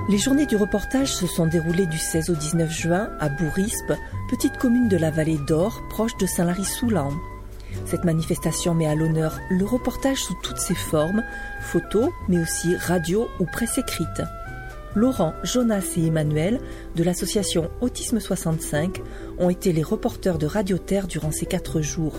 Les journées du reportage se sont déroulées du 16 au 19 juin à Bourispe, petite commune de la vallée d'Or, proche de Saint-Lary-Soulan. Cette manifestation met à l'honneur le reportage sous toutes ses formes, photos, mais aussi radio ou presse écrite. Laurent, Jonas et Emmanuel, de l'association Autisme 65, ont été les reporters de Radio Terre durant ces 4 jours.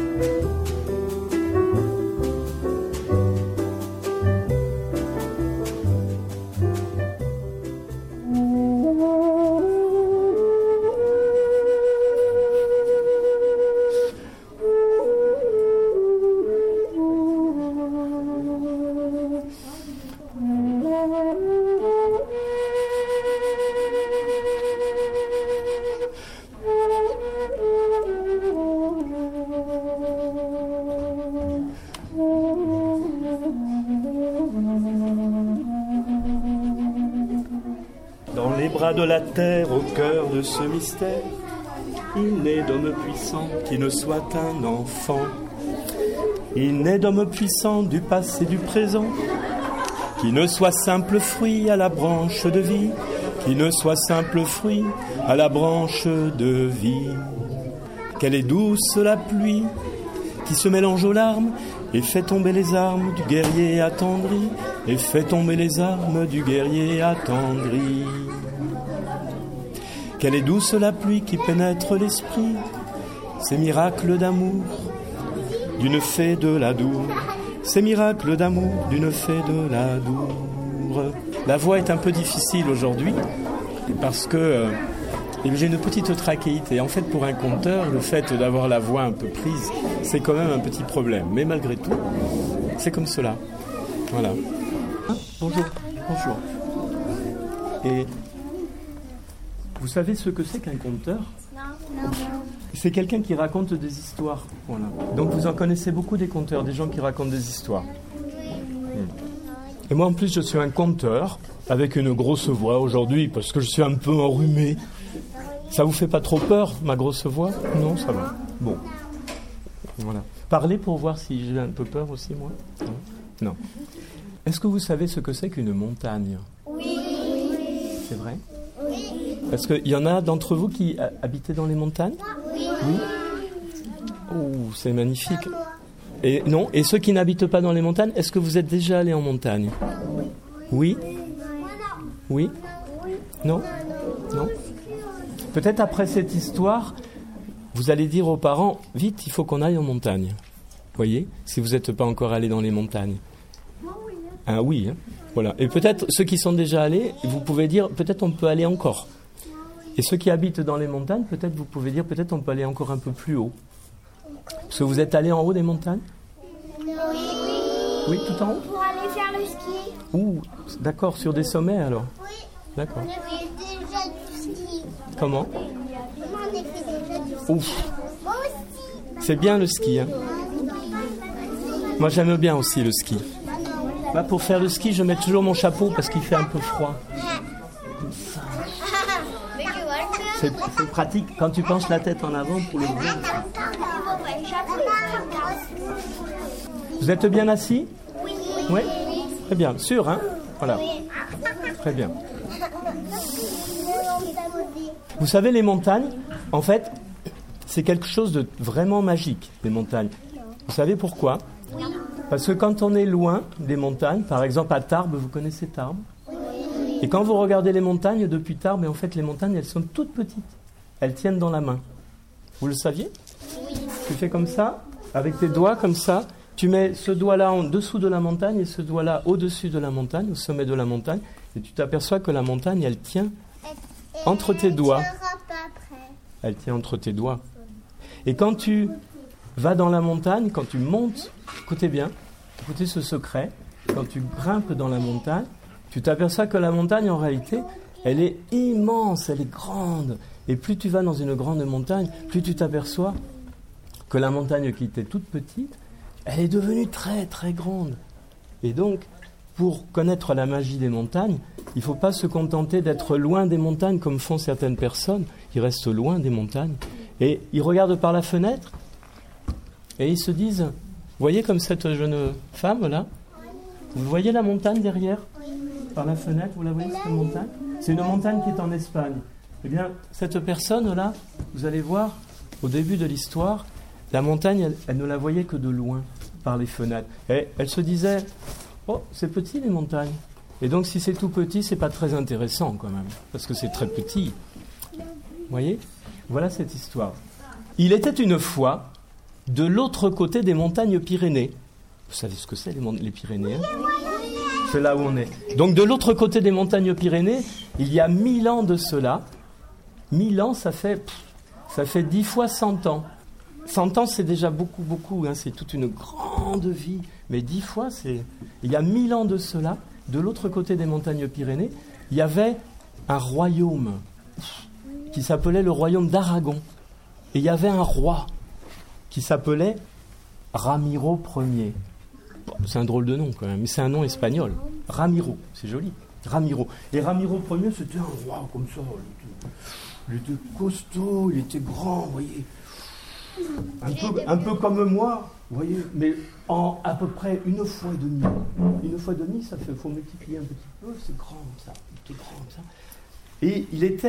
Dans les bras de la terre, au cœur de ce mystère, il n'est d'homme puissant qui ne soit un enfant. Il n'est d'homme puissant du passé, du présent, qui ne soit simple fruit à la branche de vie, qui ne soit simple fruit à la branche de vie. Qu'elle est douce la pluie, qui se mélange aux larmes, et fait tomber les armes du guerrier attendri, et fait tomber les armes du guerrier attendri. Qu'elle est douce la pluie qui pénètre l'esprit, ces miracles d'amour d'une fée de l'Adour, ces miracles d'amour d'une fée de l'Adour. La voix est un peu difficile aujourd'hui, parce que j'ai une petite trachéite. En fait, pour un conteur, le fait d'avoir la voix un peu prise, c'est quand même un petit problème. Mais malgré tout, c'est comme cela. Voilà. Bonjour. Bonjour. Et vous savez ce que c'est qu'un conteur ? Non. C'est quelqu'un qui raconte des histoires. Voilà. Donc vous en connaissez beaucoup des conteurs, des gens qui racontent des histoires. Et moi en plus je suis un conteur avec une grosse voix aujourd'hui parce que je suis un peu enrhumé. Ça vous fait pas trop peur, ma grosse voix ? Non, ça va. Bon. Voilà. Parlez pour voir si j'ai un peu peur aussi, moi ? Non. Est-ce que vous savez ce que c'est qu'une montagne ? Oui. C'est vrai ? Oui. Est-ce qu'il y en a d'entre vous qui habitaient dans les montagnes ? Oui. Oh, c'est magnifique. Et non, et ceux qui n'habitent pas dans les montagnes, est-ce que vous êtes déjà allés en montagne ? Oui. Oui. Non ? Non ? Peut-être après cette histoire, vous allez dire aux parents, vite, il faut qu'on aille en montagne. Voyez, si vous n'êtes pas encore allés dans les montagnes. Ah oui, hein. Voilà. Et peut-être ceux qui sont déjà allés, vous pouvez dire, peut-être on peut aller encore. Et ceux qui habitent dans les montagnes, peut-être vous pouvez dire, peut-être on peut aller encore un peu plus haut. Parce que vous êtes allés en haut des montagnes ? Oui, tout en haut ? Pour aller faire le ski. Ouh, d'accord, sur des sommets alors ? Oui. D'accord. On a fait déjà du ski. Comment ? On a fait déjà du ski. Ouf, Moi aussi. c'est bien le ski, hein ? Moi j'aime bien aussi le ski. Là, pour faire le ski, je mets toujours mon chapeau parce qu'il fait un peu froid. C'est pratique quand tu penches la tête en avant pour le voir. Vous êtes bien assis ? Oui. Très bien. Sûr, hein ? Voilà. Très bien. Vous savez, les montagnes, en fait, c'est quelque chose de vraiment magique, les montagnes. Vous savez pourquoi ? Parce que quand on est loin des montagnes, par exemple à Tarbes, vous connaissez Tarbes ? Et quand vous regardez les montagnes depuis Tarbes, en fait, les montagnes, elles sont toutes petites. Elles tiennent dans la main. Vous le saviez ? Tu fais comme ça, avec tes doigts comme ça. Tu mets ce doigt-là en dessous de la montagne et ce doigt-là au-dessus de la montagne, au sommet de la montagne. Et tu t'aperçois que la montagne, elle tient entre tes doigts. Elle tient entre tes doigts. Et quand tu vas dans la montagne, quand tu montes, écoutez bien, écoutez ce secret, quand tu grimpes dans la montagne, tu t'aperçois que la montagne, en réalité, elle est immense, elle est grande. Et plus tu vas dans une grande montagne, plus tu t'aperçois que la montagne qui était toute petite, elle est devenue très très grande. Et donc, pour connaître la magie des montagnes, il ne faut pas se contenter d'être loin des montagnes comme font certaines personnes. Ils restent loin des montagnes. Et ils regardent par la fenêtre et ils se disent, vous voyez comme cette jeune femme là ? Vous voyez la montagne derrière ? par la fenêtre, vous la voyez, cette montagne? C'est une montagne qui est en Espagne. Eh bien, cette personne-là, vous allez voir, au début de l'histoire, la montagne, elle ne la voyait que de loin, par les fenêtres. Et elle se disait, oh, c'est petit les montagnes. Et donc, si c'est tout petit, c'est pas très intéressant quand même, parce que c'est très petit. Vous voyez? Voilà cette histoire. Il était une fois de l'autre côté des montagnes Pyrénées. Vous savez ce que c'est les Pyrénées, hein? C'est là où on est. Donc de l'autre côté des montagnes Pyrénées, il y a 1000 ans de cela. 1000 ans, ça fait 10 fois 100 ans. 100 ans, c'est déjà beaucoup, beaucoup. Hein, c'est toute une grande vie. Mais 10 fois, il y a 1000 ans de cela, de l'autre côté des montagnes Pyrénées, il y avait un royaume qui s'appelait le royaume d'Aragon. Et il y avait un roi qui s'appelait Ramiro Ier. Bon, c'est un drôle de nom quand même, mais c'est un nom espagnol. Ramiro, c'est joli. Ramiro. Et Ramiro Ier, c'était un roi comme ça. Il était costaud, il était grand, vous voyez. Un peu comme moi, vous voyez, mais en à peu près une fois et demie. Une fois et demie, ça fait, faut multiplier un petit peu, c'est grand comme ça. Il était grand comme ça. Et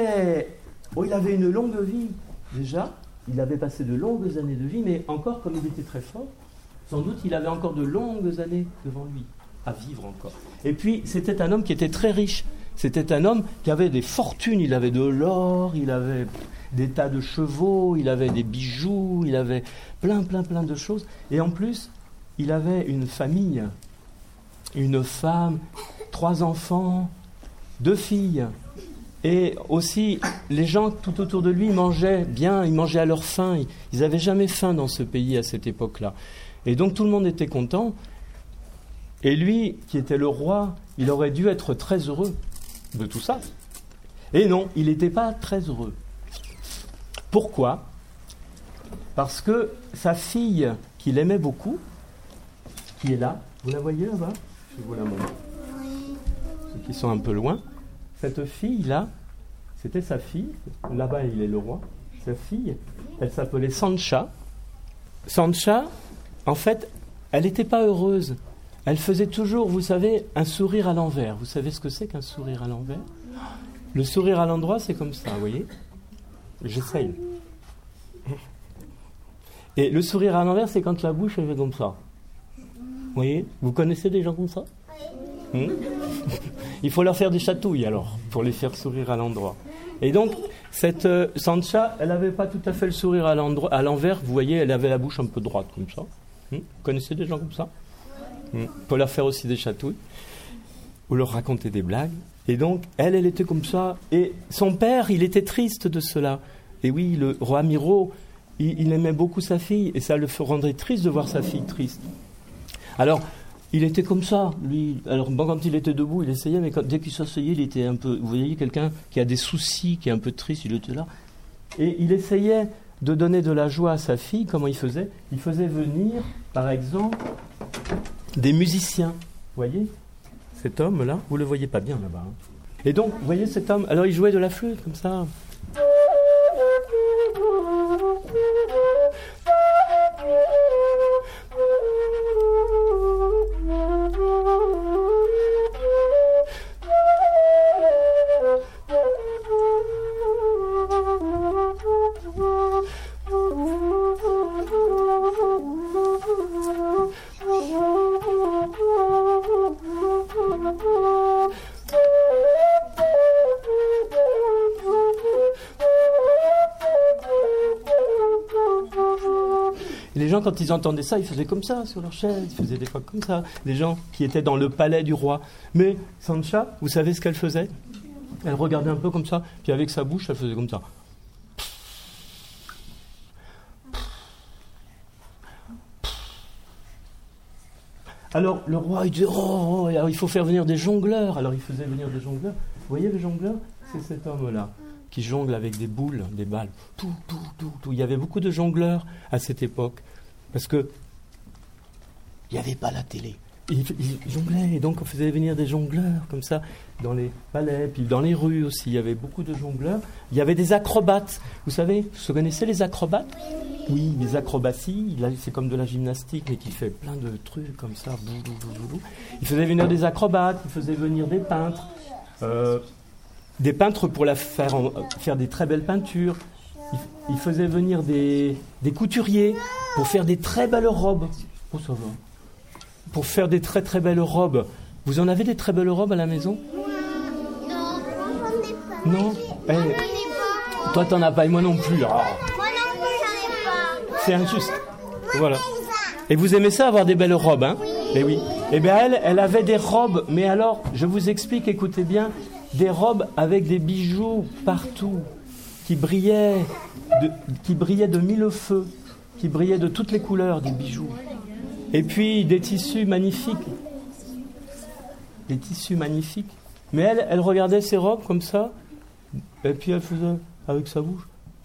il avait une longue vie déjà. Il avait passé de longues années de vie, mais encore, comme il était très fort, sans doute il avait encore de longues années devant lui, à vivre encore. Et puis, c'était un homme qui était très riche. C'était un homme qui avait des fortunes. Il avait de l'or, il avait des tas de chevaux, il avait des bijoux, il avait plein de choses. Et en plus, il avait une famille, une femme, 3 enfants, 2 filles. Et aussi, les gens tout autour de lui mangeaient bien, ils mangeaient à leur faim. Ils n'avaient jamais faim dans ce pays à cette époque-là. Et donc tout le monde était content. Et lui, qui était le roi, il aurait dû être très heureux de tout ça. Et non, il n'était pas très heureux. Pourquoi? Parce que sa fille, qu'il aimait beaucoup, qui est là, vous la voyez là-bas? Je vous la montre. Ceux qui sont un peu loin. Cette fille-là, c'était sa fille. Là-bas, il est le roi. Sa fille, elle s'appelait Sancha. Sancha, en fait, elle n'était pas heureuse. Elle faisait toujours, vous savez, un sourire à l'envers. Vous savez ce que c'est qu'un sourire à l'envers? Le sourire à l'endroit, c'est comme ça, vous voyez? J'essaye. Et le sourire à l'envers, c'est quand la bouche, elle fait comme ça. Vous voyez? Vous connaissez des gens comme ça? Il faut leur faire des chatouilles alors, pour les faire sourire à l'endroit. Et donc, cette Sancha, elle n'avait pas tout à fait le sourire à l'envers. Vous voyez, elle avait la bouche un peu droite comme ça. Vous connaissez des gens comme ça? Il faut leur faire aussi des chatouilles, ou leur raconter des blagues. Et donc, elle était comme ça. Et son père, il était triste de cela. Et oui, le roi Miro, il aimait beaucoup sa fille, et ça le rendrait triste de voir sa fille triste. Alors, il était comme ça, lui. Alors, bon, quand il était debout, il essayait, mais dès qu'il s'asseyait, il était un peu... Vous voyez, quelqu'un qui a des soucis, qui est un peu triste, il était là. Et il essayait de donner de la joie à sa fille. Comment il faisait? Il faisait venir, par exemple, des musiciens. Vous voyez? Cet homme-là, vous ne le voyez pas bien là-bas. Hein. Et donc, vous voyez cet homme? Alors, il jouait de la flûte, comme ça. Les gens, quand ils entendaient ça, ils faisaient comme ça sur leur chaise, ils faisaient des fois comme ça. Les gens qui étaient dans le palais du roi. Mais Sancha, vous savez ce qu'elle faisait? Elle regardait un peu comme ça, puis avec sa bouche, elle faisait comme ça. Alors le roi, il disait, alors, il faut faire venir des jongleurs. Alors il faisait venir des jongleurs. Vous voyez le jongleur? C'est cet homme-là qui jongle avec des boules, des balles. Tout. Il y avait beaucoup de jongleurs à cette époque. Parce que il n'y avait pas la télé. Ils jonglaient, et donc on faisait venir des jongleurs comme ça dans les palais, puis dans les rues aussi. Il y avait beaucoup de jongleurs. Il y avait des acrobates. Vous savez, vous connaissez les acrobates? Oui, des acrobaties. C'est comme de la gymnastique, mais qui fait plein de trucs comme ça. Il faisait venir des acrobates, il faisait venir des peintres. Des peintres pour faire des très belles peintures. Il faisait venir des couturiers pour faire des très belles robes. Oh, ça va. Pour faire des très très belles robes. Vous en avez des très belles robes à la maison ? Non. Toi, t'en as pas et moi non plus. Oh. Moi non plus, j'en ai pas. C'est injuste. Voilà. Et vous aimez ça, avoir des belles robes, hein ? Eh oui. Eh bien, elle avait des robes, mais alors, je vous explique, écoutez bien, des robes avec des bijoux partout, qui brillaient de mille feux, qui brillaient de toutes les couleurs des bijoux. Et puis, des tissus magnifiques. Des tissus magnifiques. Mais elle regardait ses robes comme ça, et puis elle faisait avec sa bouche.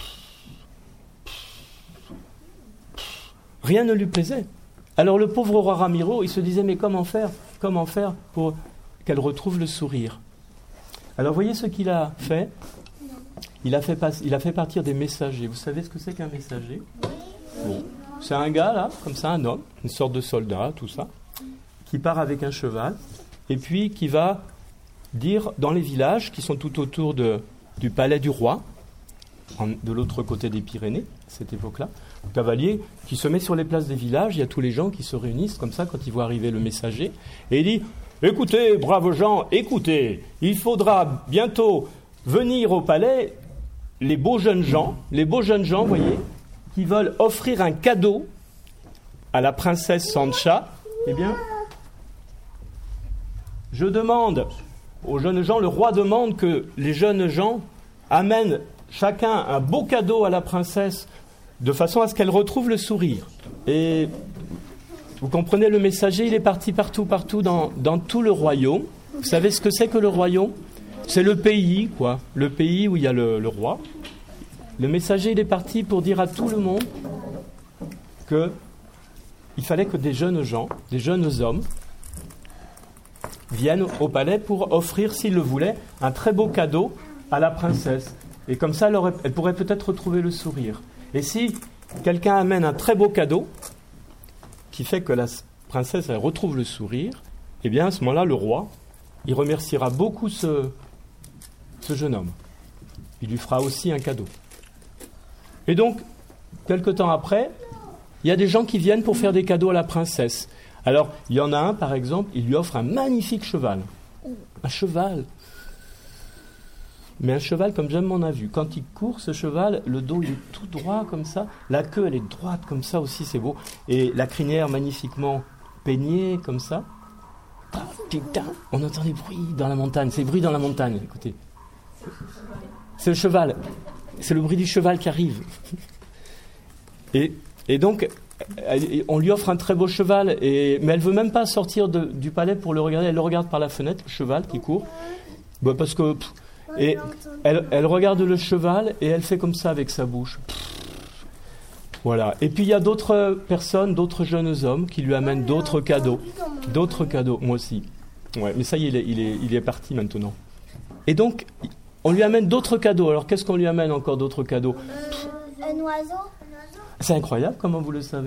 Rien ne lui plaisait. Alors le pauvre roi Ramiro, il se disait, mais comment faire pour qu'elle retrouve le sourire ? Alors voyez ce qu'il a fait. Il a fait partir des messagers. Vous savez ce que c'est qu'un messager ? Bon. C'est un gars là, comme ça, un homme, une sorte de soldat, tout ça, qui part avec un cheval, et puis qui va dire dans les villages qui sont tout autour du palais du roi, de l'autre côté des Pyrénées, à cette époque-là, le cavalier qui se met sur les places des villages, il y a tous les gens qui se réunissent comme ça quand ils voient arriver le messager, et il dit « Écoutez, braves gens, écoutez, il faudra bientôt venir au palais les beaux jeunes gens, vous voyez, qui veulent offrir un cadeau à la princesse Sancha, eh bien, je demande aux jeunes gens, le roi demande que les jeunes gens amènent chacun un beau cadeau à la princesse de façon à ce qu'elle retrouve le sourire. Et vous comprenez, le messager, il est parti partout dans tout le royaume. Vous savez ce que c'est que le royaume ? C'est le pays, quoi. Le pays où il y a le roi. Le messager, il est parti pour dire à tout le monde qu'il fallait que des jeunes gens, des jeunes hommes, viennent au palais pour offrir, s'ils le voulaient, un très beau cadeau à la princesse. Et comme ça, elle pourrait peut-être retrouver le sourire. Et si quelqu'un amène un très beau cadeau, qui fait que la princesse elle retrouve le sourire, eh bien, à ce moment-là, le roi, il remerciera beaucoup ce jeune homme. Il lui fera aussi un cadeau. Et donc, quelque temps après, il y a des gens qui viennent pour faire des cadeaux à la princesse. Alors, il y en a un, par exemple, il lui offre un magnifique cheval. Un cheval. Mais un cheval comme jamais on a vu. Quand il court, ce cheval, le dos il est tout droit comme ça. La queue, elle est droite comme ça aussi, c'est beau. Et la crinière magnifiquement peignée comme ça. Ah, putain, on entend des bruits dans la montagne. C'est le bruit dans la montagne, écoutez. C'est le cheval. C'est le bruit du cheval qui arrive. Et donc, on lui offre un très beau cheval, mais elle ne veut même pas sortir du palais pour le regarder. Elle le regarde par la fenêtre, le cheval qui court. Parce que... Et elle regarde le cheval et elle fait comme ça avec sa bouche. Voilà. Et puis il y a d'autres personnes, d'autres jeunes hommes qui lui amènent d'autres cadeaux. D'autres cadeaux, moi aussi. Ouais, mais ça y est, il est parti maintenant. Et donc, on lui amène d'autres cadeaux. Alors qu'est-ce qu'on lui amène encore d'autres cadeaux ? Un oiseau. C'est incroyable, comment vous le savez ?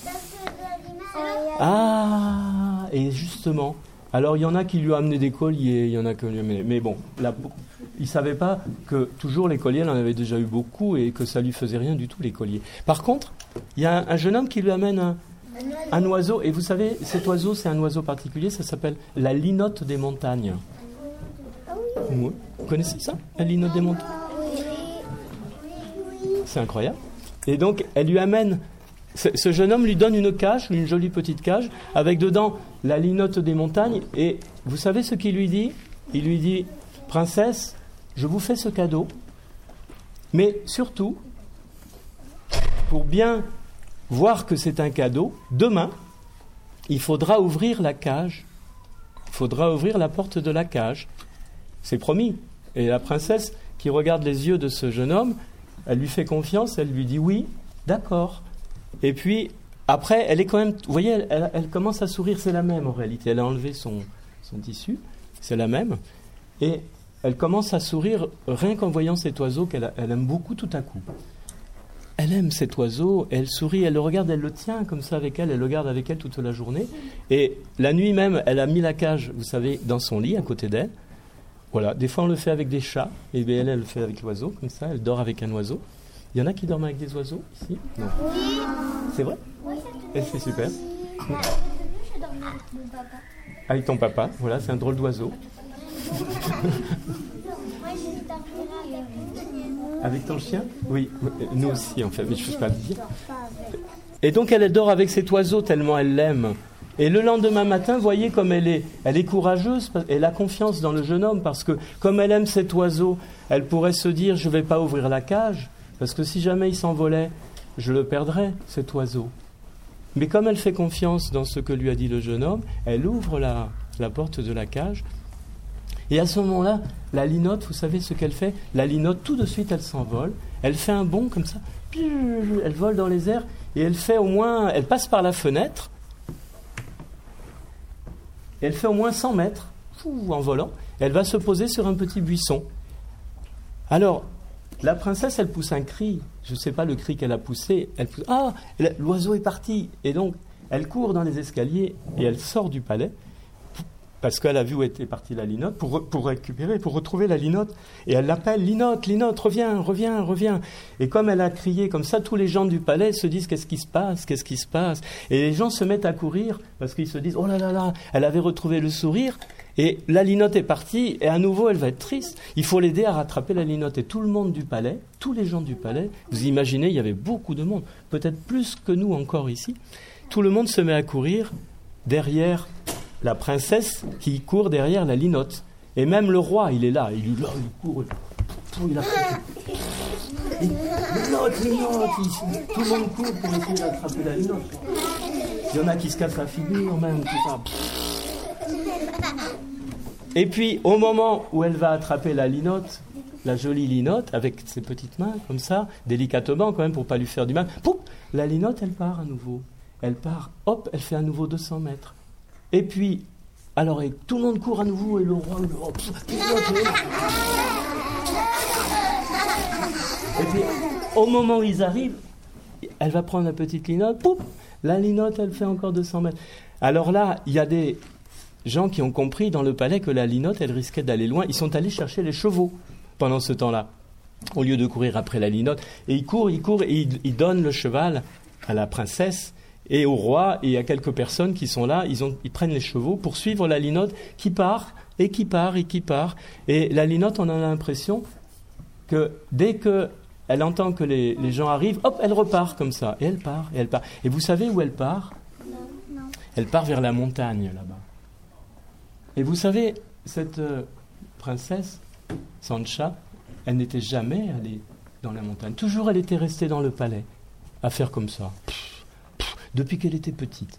Ah, et justement... Alors, il y en a qui lui ont amené des colliers, il y en a qui lui ont amené... Mais bon, il ne savait pas que toujours les colliers, elle en avait déjà eu beaucoup et que ça ne lui faisait rien du tout, les colliers. Par contre, il y a un jeune homme qui lui amène un oiseau. Et vous savez, cet oiseau, c'est un oiseau particulier, ça s'appelle la linotte des montagnes. Vous connaissez ça, la linotte des montagnes ? C'est incroyable. Et donc, elle lui amène... Ce jeune homme lui donne une cage, une jolie petite cage, avec dedans la linotte des montagnes. Et vous savez ce qu'il lui dit ? Il lui dit, princesse, je vous fais ce cadeau, mais surtout, pour bien voir que c'est un cadeau, demain, il faudra ouvrir la cage. Il faudra ouvrir la porte de la cage. C'est promis. Et la princesse, qui regarde les yeux de ce jeune homme, elle lui fait confiance, elle lui dit oui, d'accord. Et puis, après, elle est quand même... Vous voyez, elle commence à sourire, c'est la même en réalité. Elle a enlevé son tissu, c'est la même. Et elle commence à sourire rien qu'en voyant cet oiseau qu'elle aime beaucoup tout à coup. Elle elle aime cet oiseau, elle sourit, elle le regarde, elle le tient comme ça avec elle, elle le garde avec elle toute la journée. Et la nuit même, elle a mis la cage, vous savez, dans son lit à côté d'elle. Voilà, des fois on le fait avec des chats, et bien elle le fait avec l'oiseau, comme ça, elle dort avec un oiseau. Il y en a qui dorment avec des oiseaux ici? Non. Oui. C'est vrai? Oui. Et c'est super. Je dormais avec mon papa. Avec ton papa, voilà, c'est un drôle d'oiseau. Moi, j'ai dormi avec mon chien. Avec ton chien? Oui, nous aussi en fait, mais je ne peux pas le dire. Et donc elle dort avec cet oiseau tellement elle l'aime. Et le lendemain matin, voyez comme elle est courageuse, elle a confiance dans le jeune homme, parce que comme elle aime cet oiseau, elle pourrait se dire, je ne vais pas ouvrir la cage, parce que si jamais il s'envolait, je le perdrais, cet oiseau. Mais comme elle fait confiance dans ce que lui a dit le jeune homme, elle ouvre la porte de la cage. Et à ce moment-là, la linotte, vous savez ce qu'elle fait? La linotte, tout de suite, elle s'envole. Elle fait un bond comme ça. Elle vole dans les airs et elle passe par la fenêtre. Et elle fait au moins 100 mètres en volant. Elle va se poser sur un petit buisson. Alors, la princesse, elle pousse un cri. Je ne sais pas le cri qu'elle a poussé. Elle pousse, l'oiseau est parti. Et donc, elle court dans les escaliers et elle sort du palais parce qu'elle a vu où était partie la linotte pour retrouver la linotte. Et elle l'appelle, Linotte, Linotte, reviens, reviens, reviens. Et comme elle a crié comme ça, tous les gens du palais se disent, qu'est-ce qui se passe, qu'est-ce qui se passe? Et les gens se mettent à courir parce qu'ils se disent, oh là là là, elle avait retrouvé le sourire. Et la linotte est partie, et à nouveau, elle va être triste. Il faut l'aider à rattraper la linotte. Et tout le monde du palais, tous les gens du palais, vous imaginez, il y avait beaucoup de monde, peut-être plus que nous encore ici. Tout le monde se met à courir derrière la princesse qui court derrière la linotte. Et même le roi, il est là, il court. Il a linotte, tout le monde court pour essayer d'attraper la linotte. Il y en a qui se cassent la figure, même, tout ça. Et puis, au moment où elle va attraper la linotte, la jolie linotte, avec ses petites mains, comme ça, délicatement quand même, pour ne pas lui faire du mal, pouf, la linotte, elle part à nouveau. Elle part, hop, elle fait à nouveau 200 mètres. Et puis, alors, et tout le monde court à nouveau, et le roi, et puis, au moment où ils arrivent, elle va prendre la petite linotte, pouf, la linotte, elle fait encore 200 mètres. Alors là, il y a des gens qui ont compris dans le palais que la linotte, elle risquait d'aller loin. Ils sont allés chercher les chevaux pendant ce temps-là, au lieu de courir après la linotte. Et ils courent, et ils donnent le cheval à la princesse et au roi, et à quelques personnes qui sont là. Ils prennent les chevaux pour suivre la linotte qui part, et qui part, et qui part. Et la linotte, on a l'impression que dès qu'elle entend que les gens arrivent, hop, elle repart comme ça. Et elle part, et elle part. Et vous savez où elle part? Non. Elle part vers la montagne, là-bas. Et vous savez, cette princesse, Sancha, elle n'était jamais allée dans la montagne. Toujours, elle était restée dans le palais, à faire comme ça. Depuis qu'elle était petite.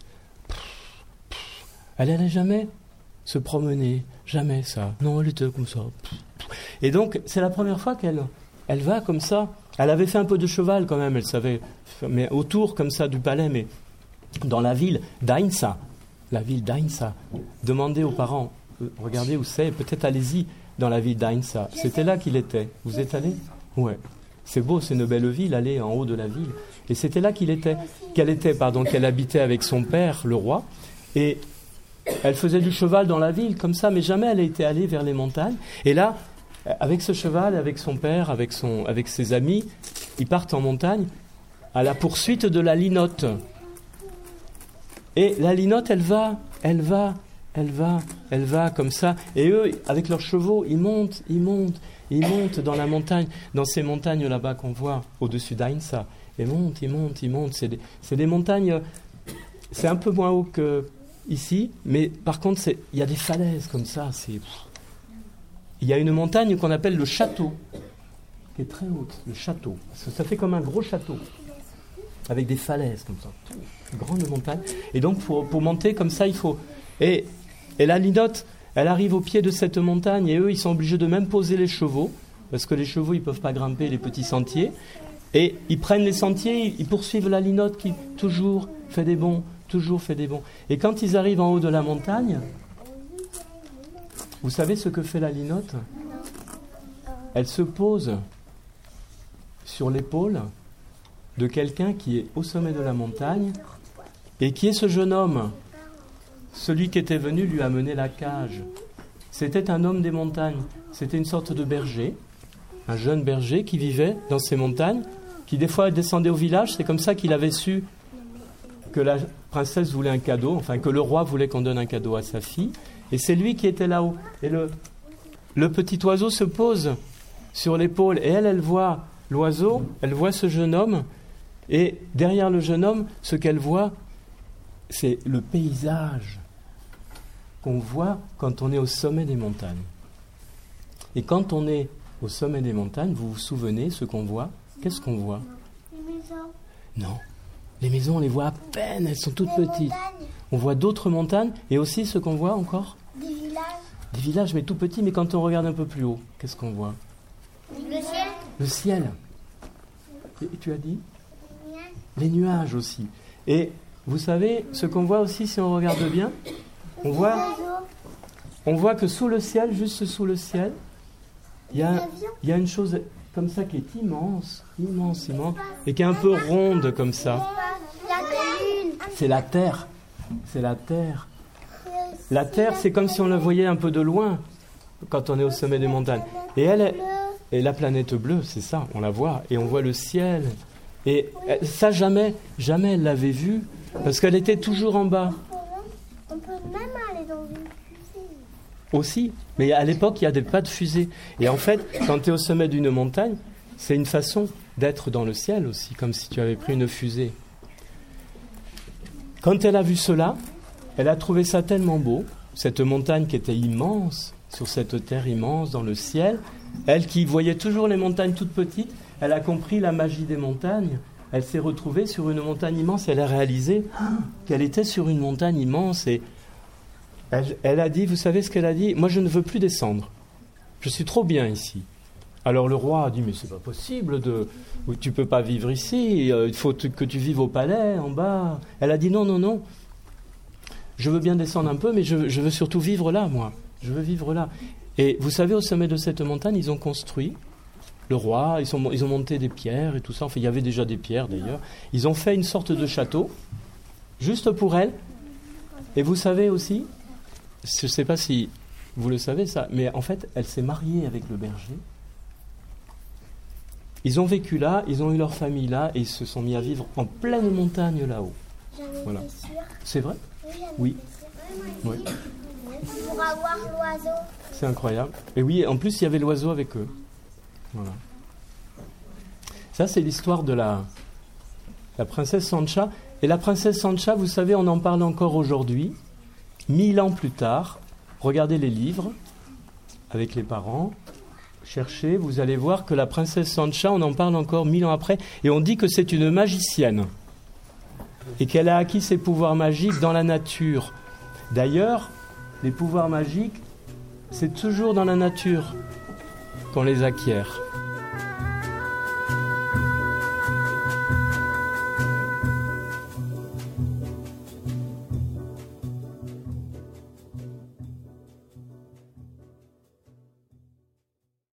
Elle n'allait jamais se promener, jamais ça. Non, elle était comme ça. Et donc, c'est la première fois qu'elle va comme ça. Elle avait fait un peu de cheval quand même, elle savait, mais autour comme ça du palais, mais dans la ville d'Aïnsa. La ville d'Aïnsa. Demandez aux parents, regardez où c'est, peut-être allez-y dans la ville d'Aïnsa. C'était là qu'il était. Vous êtes allés? Ouais. C'est beau, c'est une belle ville, allez en haut de la ville. Et c'était là qu'elle habitait avec son père, le roi. Et elle faisait du cheval dans la ville, comme ça, mais jamais elle était allée vers les montagnes. Et là, avec ce cheval, avec son père, avec ses amis, ils partent en montagne à la poursuite de la linotte. Et la linotte, elle va comme ça. Et eux, avec leurs chevaux, ils montent dans la montagne, dans ces montagnes là-bas qu'on voit au-dessus d'Aïnsa. Et ils montent. C'est des montagnes, c'est un peu moins haut qu'ici, mais par contre, il y a des falaises comme ça. Il y a une montagne qu'on appelle le château, qui est très haute, le château. Ça fait comme un gros château, avec des falaises comme ça, une grande montagne. Et donc, pour monter comme ça, il faut... Et la linotte, elle arrive au pied de cette montagne, et eux, ils sont obligés de même poser les chevaux, parce que les chevaux, ils ne peuvent pas grimper les petits sentiers. Et ils prennent les sentiers, ils poursuivent la linotte qui toujours fait des bonds. Et quand ils arrivent en haut de la montagne, vous savez ce que fait la linotte? Elle se pose sur l'épaule de quelqu'un qui est au sommet de la montagne. Et qui est ce jeune homme? Celui qui était venu lui amener la cage. C'était un homme des montagnes. C'était une sorte de berger, un jeune berger qui vivait dans ces montagnes, qui des fois descendait au village. C'est comme ça qu'il avait su que la princesse voulait un cadeau, enfin que le roi voulait qu'on donne un cadeau à sa fille. Et c'est lui qui était là-haut. Et le petit oiseau se pose sur l'épaule. Et elle voit l'oiseau, elle voit ce jeune homme. Et derrière le jeune homme, ce qu'elle voit, c'est le paysage qu'on voit quand on est au sommet des montagnes. Et quand on est au sommet des montagnes, vous vous souvenez ce qu'on voit? Qu'est-ce qu'on voit? Les maisons. Non. Les maisons, on les voit à peine, elles sont toutes petites. Montagnes. On voit d'autres montagnes et aussi ce qu'on voit encore? Des villages. Des villages, mais tout petits, mais quand on regarde un peu plus haut, qu'est-ce qu'on voit? Le ciel. Le ciel. Et tu as dit? Les nuages. Les nuages aussi. Et vous savez, ce qu'on voit aussi, si on regarde bien, on voit que sous le ciel, juste sous le ciel, il y a une chose comme ça qui est immense, immense, immense, et qui est un peu ronde comme ça. La lune. C'est la terre. C'est la terre. La terre, c'est comme si on la voyait un peu de loin quand on est au sommet des montagnes. Et la planète bleue, c'est ça, on la voit, et on voit le ciel. Et ça, jamais elle l'avait vu, parce qu'elle était toujours en bas. On peut même aller dans une fusée. Aussi, mais à l'époque, il n'y avait pas de fusée. Et en fait, quand tu es au sommet d'une montagne, c'est une façon d'être dans le ciel aussi, comme si tu avais pris une fusée. Quand elle a vu cela, elle a trouvé ça tellement beau, cette montagne qui était immense, sur cette terre immense, dans le ciel. Elle qui voyait toujours les montagnes toutes petites, elle a compris la magie des montagnes. Elle s'est retrouvée sur une montagne immense, elle a réalisé qu'elle était sur une montagne immense et elle a dit, vous savez ce qu'elle a dit? Moi je ne veux plus descendre, je suis trop bien ici. Alors le roi a dit, mais c'est pas possible, tu peux pas vivre ici, il faut que tu vives au palais, en bas. Elle a dit, non, je veux bien descendre un peu, mais je veux surtout vivre là, moi, je veux vivre là. Et vous savez, au sommet de cette montagne, ils ont construit, le roi, ils ont monté des pierres et tout ça, enfin il y avait déjà des pierres d'ailleurs, ils ont fait une sorte de château, juste pour elle. Et vous savez aussi, je ne sais pas si vous le savez ça, mais en fait, elle s'est mariée avec le berger. Ils ont vécu là, ils ont eu leur famille là, et ils se sont mis à vivre en pleine montagne là-haut. J'en Voilà. étais sûre. C'est vrai? Oui. Oui. Pour avoir l'oiseau. C'est incroyable. Et oui, en plus, il y avait l'oiseau avec eux. Voilà. Ça, c'est l'histoire de la princesse Sancha. Et la princesse Sancha, vous savez, on en parle encore aujourd'hui, 1000 ans plus tard. Regardez les livres avec les parents. Cherchez, vous allez voir que la princesse Sancha, on en parle encore 1000 ans après. Et on dit que c'est une magicienne. Et qu'elle a acquis ses pouvoirs magiques dans la nature. D'ailleurs, les pouvoirs magiques, c'est toujours dans la nature qu'on les acquiert.